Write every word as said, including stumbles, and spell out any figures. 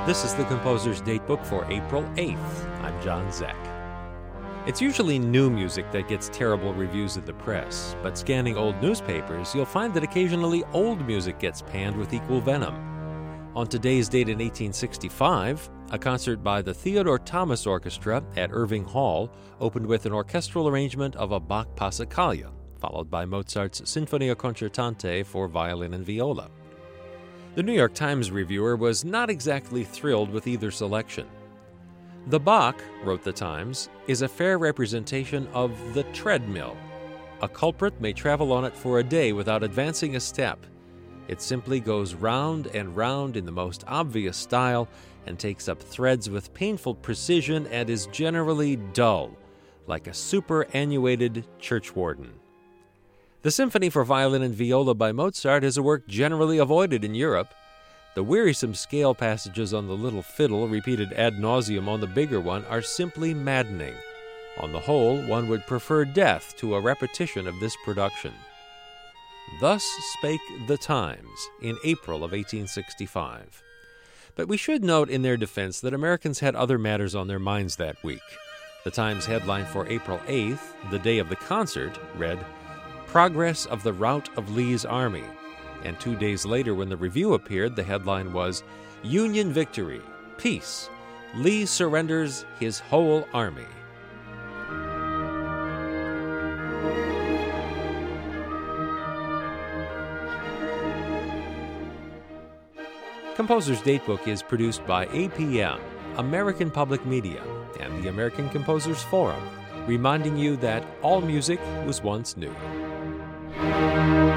This is the Composer's Datebook for April eighth. I'm John Zeck. It's usually new music that gets terrible reviews of the press, but scanning old newspapers, you'll find that occasionally old music gets panned with equal venom. On today's date in eighteen sixty-five, a concert by the Theodore Thomas Orchestra at Irving Hall opened with an orchestral arrangement of a Bach Passacaglia, followed by Mozart's Sinfonia Concertante for violin and viola. The New York Times reviewer was not exactly thrilled with either selection. The Bach, wrote the Times, is a fair representation of the treadmill. A culprit may travel on it for a day without advancing a step. It simply goes round and round in the most obvious style and takes up threads with painful precision and is generally dull, like a superannuated churchwarden. The Symphony for Violin and Viola by Mozart is a work generally avoided in Europe. The wearisome scale passages on the little fiddle, repeated ad nauseum on the bigger one, are simply maddening. On the whole, one would prefer death to a repetition of this production. Thus spake the Times in April of eighteen sixty-five. But we should note in their defense that Americans had other matters on their minds that week. The Times headline for April eighth, the day of the concert, read, "Progress of the Rout of Lee's Army." And two days later, when the review appeared, the headline was, "Union Victory, Peace, Lee Surrenders His Whole Army." Composer's Datebook is produced by A P M, American Public Media, and the American Composers Forum, reminding you that all music was once new.